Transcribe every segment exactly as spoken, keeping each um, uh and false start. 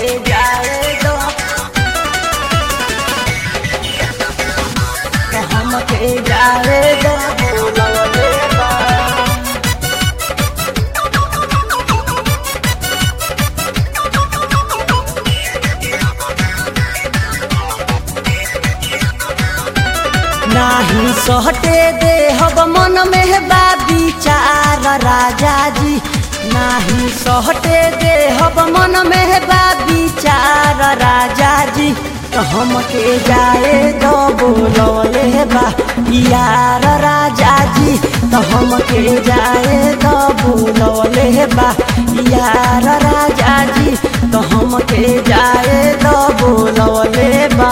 जाए दो हमके जाए दो बोलवले बा नाही सहटे दे हब मन में बा विचार राजा जी नाही सहटे दे हब मन में बा विचार राजा जी तो हमके जाए दो बोलवले बा यार राजा जी तो हमके जाए दो बोलवले बा यार राजा जी तो हमके जाए दो बोलवले बा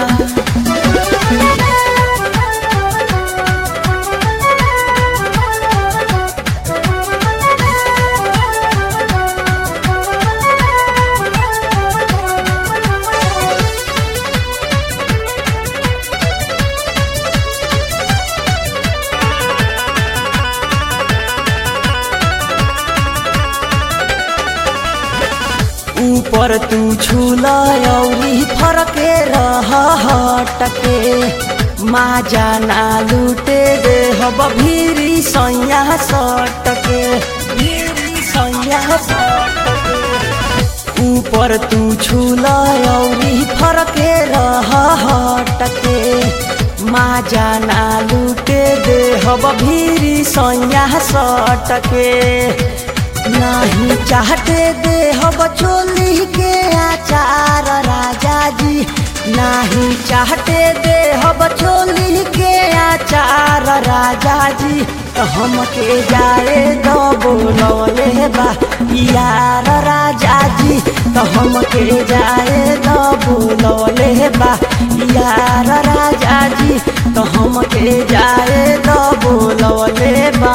ऊपर तू झूला औरी फरके रह हटके माँ जाना लूटे दे हब भीरी सैया सटके भीरी सैया सटके ऊपर तू झूला औरी फरके रह हटके माँ जाना लूटे दे हब भीरी सैया सटके नहीं चाहते दे हब चोली के आचार राजा जी नहीं चाहते दे हब चोली के आचार राजा जी तो हमके जाए दो बोलवले बा यार राजा जी तो हमके जाए दो बोलवले बा यार राजा जी तो हमके जाए दो बोलवले बा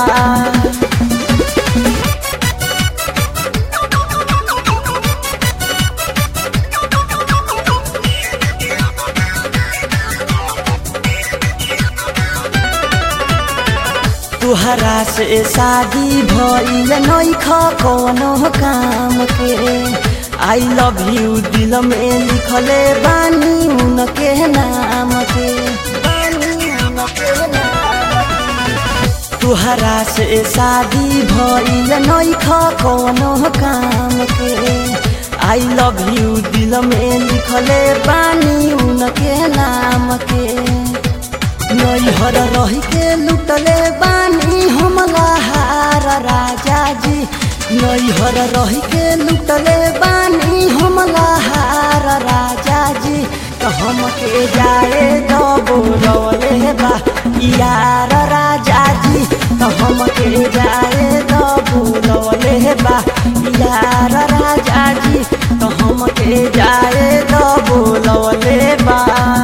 तुहरा से शादी भइल नइखा कोनो काम के आई लव यू दिल में लिखले बानी उनके नाम के बानी उनके नाम तुहरा से शादी भइल नइखा कोनो काम के आई लव यू दिल में लिखले बानी उनके नाम के नैहर रही के लुटले बानी हमला हार राजा जी नैहर रही के लुटले बानी हमला हार राजा जी तो हमके जाए दो बोलवले बा यार राजा जी तो हमके जाए दो बोलवले बा यार राजा जी तो हमके जाए दो बोलवले बा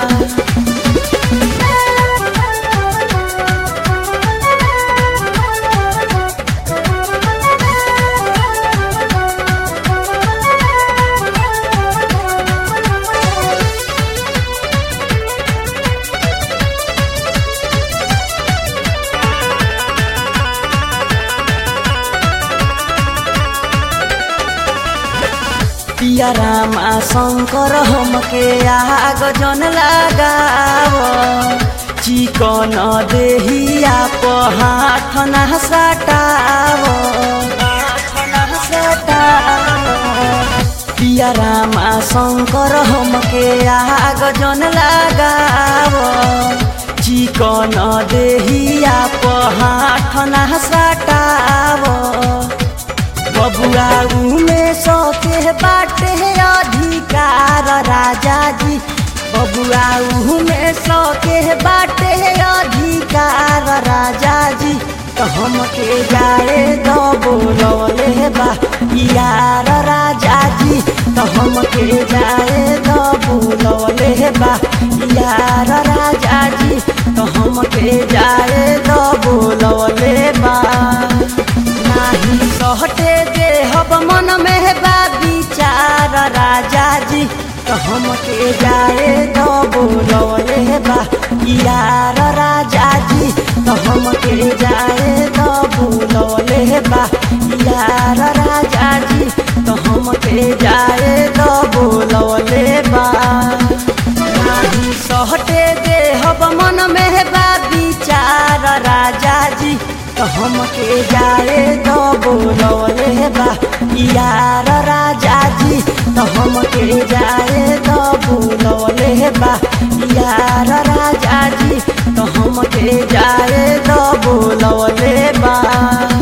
पिया रामा शंकर हमके आग जन लगाव चिकन देहिया प हाथ ना सटाव पिया रामा शंकर हमके आग जन लगाव चिकन देहिया प हाथ ना सटाव बबुआ में सौके बाटे अधिकार राजा जी बबुआ में सौके बाटे अधिकार राजा जी तो हमके जाए दो बोलवले बा यार राजा जी तो हमके जाए दो बोलवले बा यार राजा जी तो हमके जाए दो बोलवले बा नाही सहटे दे हब मन में बा विचार राजा जी तो हमके जाए दो बोलवले बा यार राजा जी तो हमके जाए दो बोलवले बा यार राजा जी तो हमके जाए दो दे हब मन में बा विचार राजा जी तो हमके जाए तो बोलवले बा यार राजा जी तो हमके जाए तो बोलवले बा यार राजा जी तो हमके जाए तो बोलवले बा।